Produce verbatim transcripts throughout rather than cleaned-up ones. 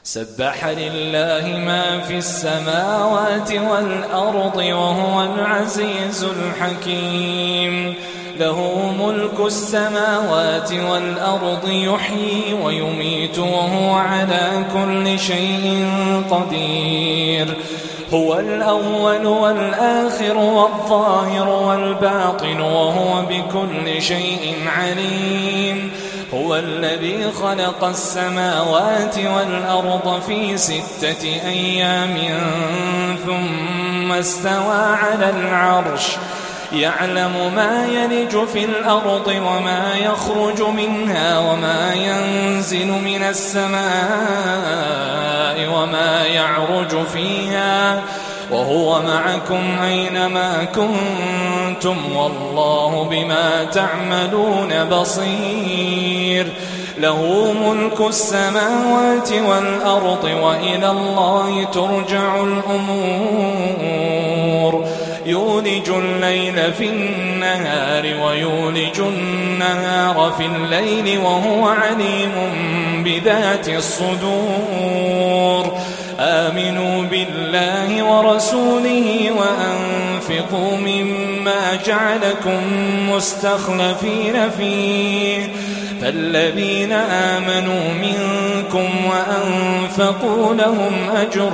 سبح لله ما في السماوات والأرض وهو العزيز الحكيم. له ملك السماوات والأرض يحيي ويميت وهو على كل شيء قدير. هو الأول والآخر والظاهر والباطن وهو بكل شيء عليم. هو الذي خلق السماوات والأرض في ستة أيام ثم استوى على العرش يعلم ما يلج في الأرض وما يخرج منها وما ينزل من السماء وما يعرج فيها وهو معكم أينما كنتم والله بما تعملون بصير. له ملك السماوات والأرض وإلى الله ترجع الأمور. يولج الليل في النهار ويولج النهار في الليل وهو عليم بذات الصدور. آمنوا بالله ورسوله وأنفقوا مما جعلكم مستخلفين فيه فالذين آمنوا منكم وأنفقوا لهم أجر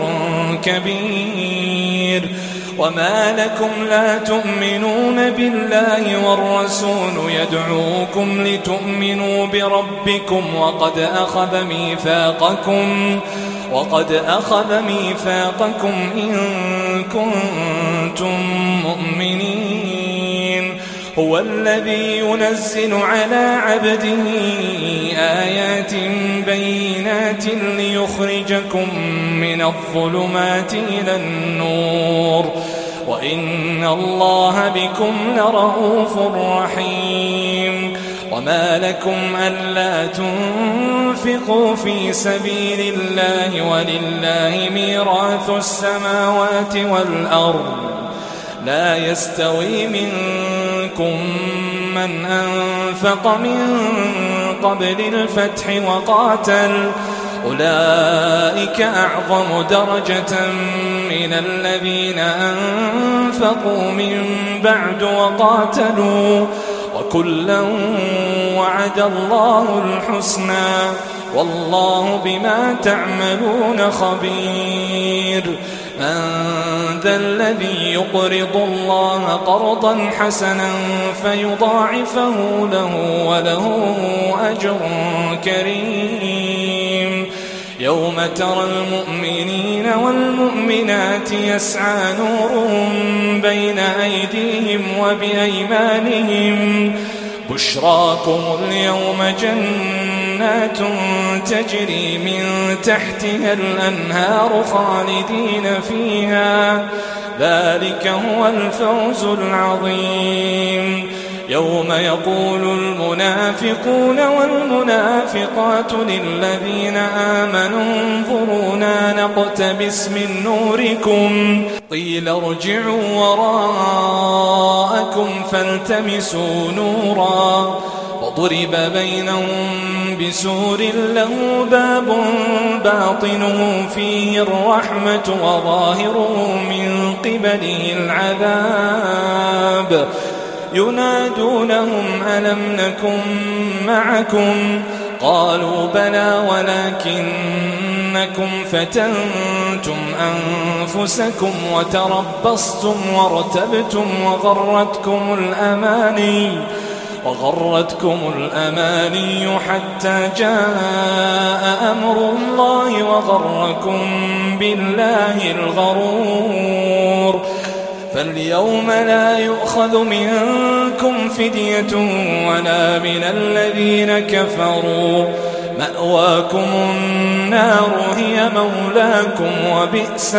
كبير. وما لكم لا تؤمنون بالله والرسول يدعوكم لتؤمنوا بربكم وقد أخذ ميثاقكم وقد أخذ ميثاقكم إن كنتم مؤمنين. هو الذي ينزل على عبده آيات بينات ليخرجكم من الظلمات إلى النور وإن الله بكم لرؤوف رحيم. وما لكم ألا تنفقوا في سبيل الله ولله ميراث السماوات والأرض لا يستوي منكم من أنفق من قبل الفتح وقاتل أولئك أعظم درجة من الذين أنفقوا من بعد وقاتلوا وكلا وعد الله الحسنى والله بما تعملون خبير. من ذا الذي يقرض الله قرضا حسنا فيضاعفه له وله أجر كريم. يوم ترى المؤمنين والمؤمنات يسعى نورهم بين أيديهم وبأيمانهم بشراكم اليوم جنات تجري من تحتها الأنهار خالدين فيها ذلك هو الفوز العظيم. يوم يقول المنافقون والمنافقات للذين آمنوا انظرونا نقتبس من نوركم قيل ارجعوا وراءكم فالتمسوا نورا وضرب بينهم بسور له باب باطنه فيه الرحمة وظاهره من قبله العذاب ينادونهم ألم نكن معكم قالوا بلى ولكنكم فتنتم أنفسكم وتربصتم وارتبتم وغرتكم الأماني وغرتكم الأماني حتى جاء أمر الله وغركم بالله الغرور. فاليوم لا يؤخذ منكم فدية ولا من الذين كفروا مأواكم النار هي مولاكم وبئس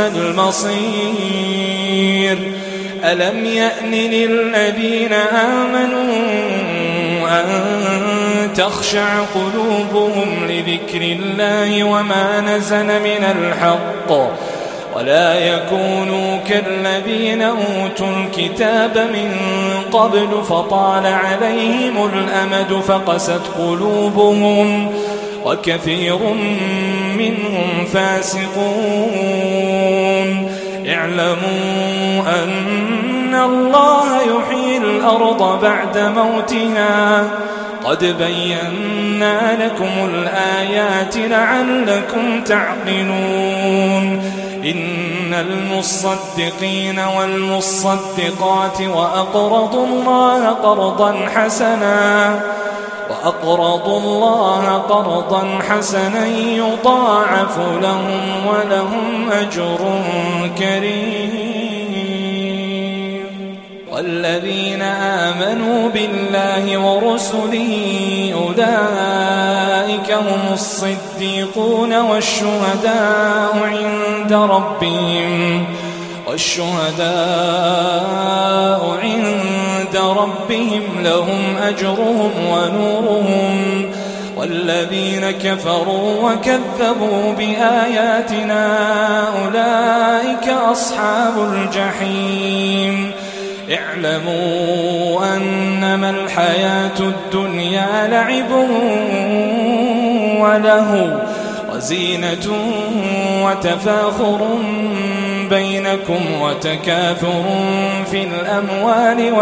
المصير. ألم يأن للذين آمنوا أن تخشع قلوبهم لذكر الله وما نزل من الحق ولا يكونوا كالذين أوتوا الكتاب من قبل فطال عليهم الأمد فقست قلوبهم وكثير منهم فاسقون. اعلموا أن الله يحيي الأرض بعد موتها قد بينا لكم الآيات لعلكم تعقلون. إن المصدقين والمصدقات وأقرضوا الله قرضا حسنا وأقرضوا الله قرضا حسنا يضاعف لهم ولهم أجر كريم. والذين آمنوا بالله ورسله أولئك هم الصديقون والشهداء عند ربهم والشهداء عند ربهم لهم أجرهم ونورهم. والذين كفروا وكذبوا بآياتنا أولئك أصحاب الجحيم. اعلموا أنما الحياة الدنيا لعب ولهو وزينة وتفاخر بينكم وتكاثر في الأموال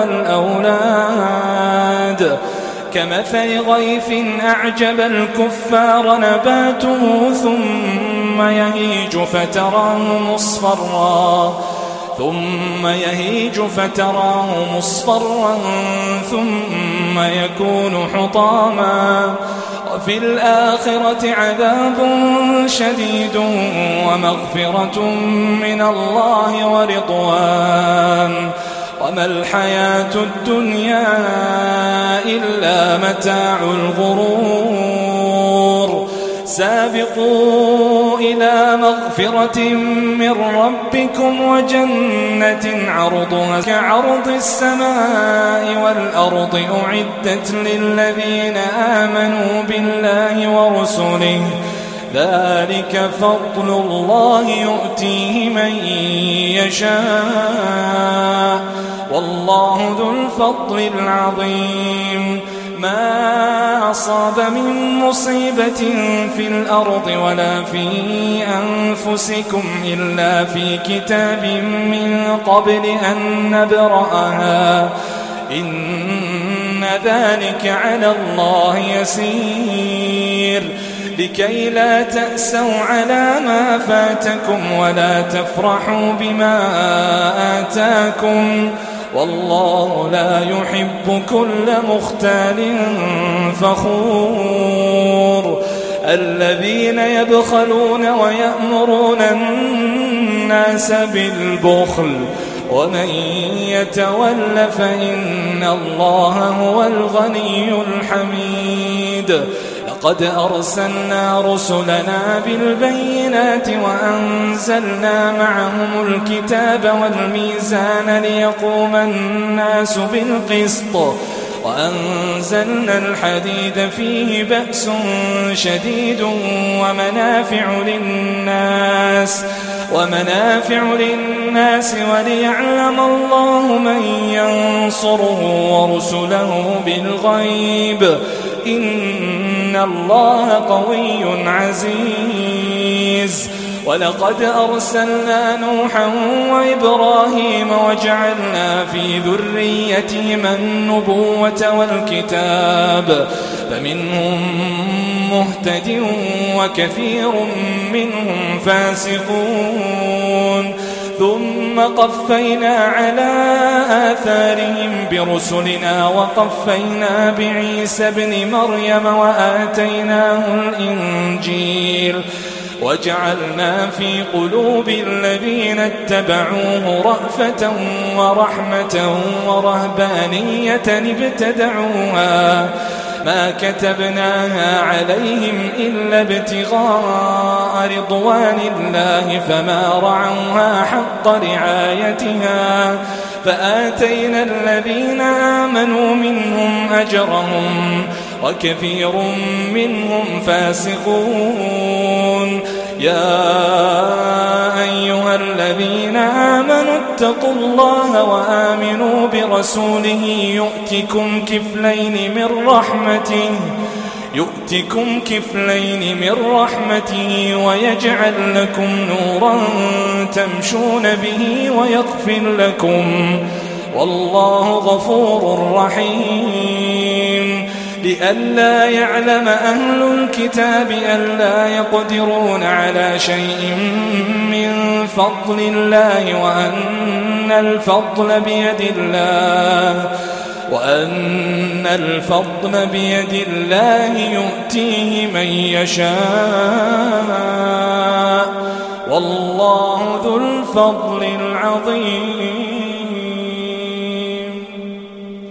والأولاد كمثل غيث أعجب الكفار نباته ثم يهيج فتراه مصفرا ثم يهيج فتراه مصفرا ثم يكون حطاما وفي الآخرة عذاب شديد ومغفرة من الله ورضوان وما الحياة الدنيا إلا متاع الغرور. سابقوا إلى مغفرة من ربكم وجنة عرضها كعرض السماء والأرض أعدت للذين آمنوا بالله ورسله ذلك فضل الله يؤتيه من يشاء والله ذو الفضل العظيم. ما أصاب من مصيبة في الأرض ولا في أنفسكم إلا في كتاب من قبل أن نبرأها إن ذلك على الله يسير. لكي لا تأسوا على ما فاتكم ولا تفرحوا بما آتاكم والله لا يحب كل مختال فخور. الذين يبخلون ويأمرون الناس بالبخل ومن يتول فإن الله هو الغني الحميد. لقد أرسلنا رسلنا بالبينات وأنزلنا معهم الكتاب والميزان ليقوم الناس بالقسط وأنزلنا الحديد فيه بأس شديد ومنافع للناس ومنافع للناس وليعلم الله من ينصره ورسله بالغيب إن الله قوي عزيز. ولقد أرسلنا نوحا وإبراهيم وجعلنا في ذريتهما النبوة والكتاب فمنهم مهتد وكثير منهم فاسقون. ثم قفينا على آثارهم برسلنا وقفينا بعيسى ابن مريم وآتيناه الإنجيل وجعلنا في قلوب الذين اتبعوه رأفة ورحمة ورهبانية ابتدعوها ما كتبناها عليهم إلا ابتغاء رضوان الله فما رعوها حق رعايتها فآتينا الذين آمنوا منهم أجرهم وكثير منهم فاسقون. يا أيها الذين آمنوا اتقوا الله وآمنوا برسوله يؤتكم كفلين من رحمته يؤتكم كفلين من رحمته ويجعل لكم نورا تمشون به ويغفر لكم والله غفور رحيم لئلا يعلم أهل الكتاب ألا يقدرون على شيء من فضل الله وأن الفضل بيد الله وأن الفضل بيد الله يؤتيه من يشاء والله ذو الفضل العظيم.